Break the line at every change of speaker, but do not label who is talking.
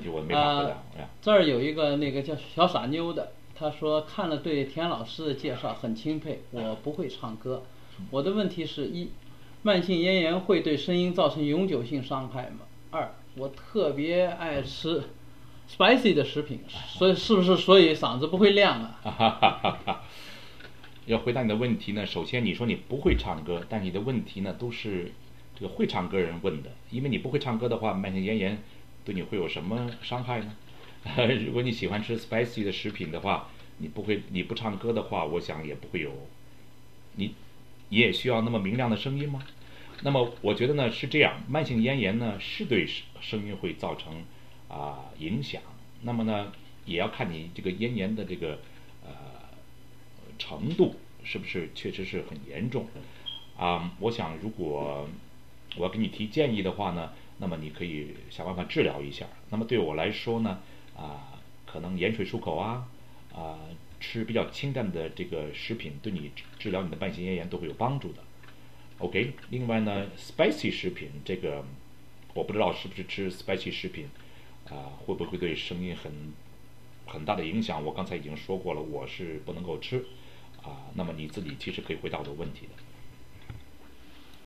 题我没法回答。
这儿有一个那个叫小傻妞的，他说看了对田老师的介绍很钦佩，我不会唱歌。我的问题是：一，慢性咽炎会对声音造成永久性伤害吗？二，我特别爱吃 spicy 的食品，所以是不是嗓子不会亮啊？
要回答你的问题呢，首先你说你不会唱歌，但你的问题呢都是这个会唱歌人问的，因为你不会唱歌的话，慢性咽炎对你会有什么伤害呢？如果你喜欢吃 spicy 的食品的话，你不唱歌的话，我想也不会有你也需要那么明亮的声音吗？那么我觉得呢是这样，慢性咽炎呢是对声音会造成影响，那么呢也要看你这个咽炎的这个程度是不是确实是很严重我想如果我要给你提建议的话呢，那么你可以想办法治疗一下。那么对我来说呢可能盐水漱口吃比较清淡的这个食品对你治疗你的慢性咽炎都会有帮助的。OK， 另外呢 spicy 食品这个我不知道是不是吃 spicy 食品会不会对声音很大的影响，我刚才已经说过了，我是不能够吃那么你自己其实可以回答我的问题的。